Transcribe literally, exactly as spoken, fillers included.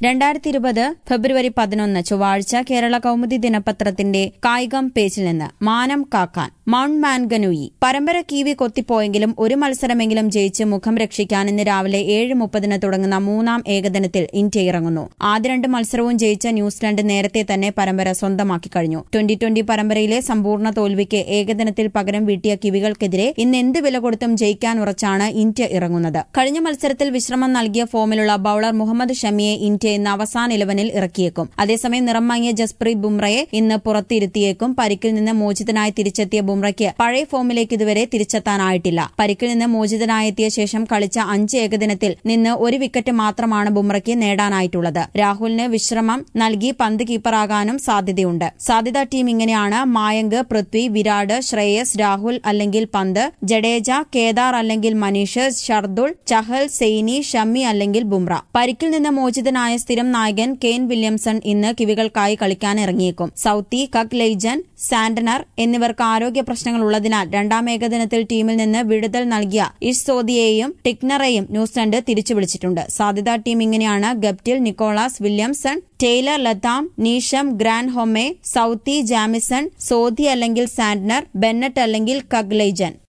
രണ്ടായിരത്തി ഇരുപത് ഫെബ്രുവരി പതിനൊന്ന് ചൊവ്വാഴ്ച കേരള കൗമുദി ദിനപത്രത്തിന്റെ കായികം പേജിൽ നിന്ന് മാനം കാക്കാൻ മൌണ്ട് മാൻഗനൂയി പരമ്പര കീവി കൊത്തിപ്പോയെങ്കിലും ഒരു മത്സരമെങ്കിലും ജയിച്ച് മുഖം രക്ഷിക്കാൻ ഇന്ന് രാവിലെ ഏഴ് മുപ്പതിന് തുടങ്ങുന്ന മൂന്നാം ഏകദിനത്തിൽ ഇന്ത്യ ഇറങ്ങുന്നു. ആദ്യ രണ്ട് മത്സരവും ജയിച്ച ന്യൂസിലൻഡ് നേരത്തെ തന്നെ പരമ്പര സ്വന്തമാക്കി കഴിഞ്ഞു. ട്വന്റി ട്വന്റി പരമ്പരയിലെ സമ്പൂർണ്ണ തോൽവിക്ക് ഏകദിനത്തിൽ പകരം വീട്ടിയ കിവികൾക്കെതിരെ ഇന്ന് എന്ത് വില കൊടുത്തും ജയിക്കാൻ ഉറച്ചാണ് ഇന്ത്യ ഇറങ്ങുന്നത്. കഴിഞ്ഞ മത്സരത്തിൽ വിശ്രമം നൽകിയ ഫോമിലുള്ള ബൌളർ മുഹമ്മദ് ഷമിയെ ഇന്ത്യ ഇന്ന് അവസാന ഇലവനിൽ ഇറക്കിയേക്കും. അതേസമയം നിറം മങ്ങിയ ജസ്പ്രീത് ബുംറയെ ഇന്ന് പുറത്തിരുത്തിയേക്കും. പരിക്കിൽ നിന്ന് മോചിതനായി തിരിച്ചെത്തിയ ബുംറയ്ക്ക് പഴയ ഫോമിലേക്ക് ഇതുവരെ തിരിച്ചെത്താനായിട്ടില്ല. പരിക്കിൽ നിന്ന് മോചിതനായെത്തിയ ശേഷം കളിച്ച അഞ്ച് ഏകദിനത്തിൽ നിന്ന് ഒരു വിക്കറ്റ് മാത്രമാണ് ബുംറയ്ക്ക് നേടാനായിട്ടുള്ളത്. രാഹുലിന് വിശ്രമം നൽകി പന്ത് കീപ്പറാകാനും സാധ്യതയുണ്ട്. സാധ്യതാ ടീം ഇങ്ങനെയാണ്: മായങ്ക്, പൃഥ്വി, വിരാട്, ശ്രേയസ്, രാഹുൽ അല്ലെങ്കിൽ പന്ത്, ജഡേജ, കേദാർ അല്ലെങ്കിൽ മനീഷ്, ഷർദുൾ, ചഹൽ, സെയ്നി, ഷമി അല്ലെങ്കിൽ ബുംറ. പരിക്കിൽ നിന്ന് മോചിതനായ സ്ഥിരം നായകൻ കെയ്ൻ വില്യംസൺ ഇന്ന് കിവികൾക്കായി കളിക്കാൻ ഇറങ്ങിയേക്കും. സൌത്തി, കഗ്ലെയ്ജൻ, സാന്റനർ എന്നിവർക്ക് ആരോഗ്യ പ്രശ്നങ്ങൾ ഉള്ളതിനാൽ രണ്ടാം ഏകദിനത്തിൽ ടീമിൽ നിന്ന് വിടുതൽ നൽകിയ ഇഷ് സോദിയെയും ടിക്നറെയും ന്യൂസിലൻഡ് തിരിച്ചു വിളിച്ചിട്ടുണ്ട്. സാധ്യതാ ടീം ഇങ്ങനെയാണ്: Guptill, Nicholls, Williamson, Taylor, Latham, Neesham, Grandhomme, Southee, Jamieson, Sodhi അല്ലെങ്കിൽ സാന്റനർ, ബെന്നറ്റ് അല്ലെങ്കിൽ കഗ്ലെയ്ജൻ.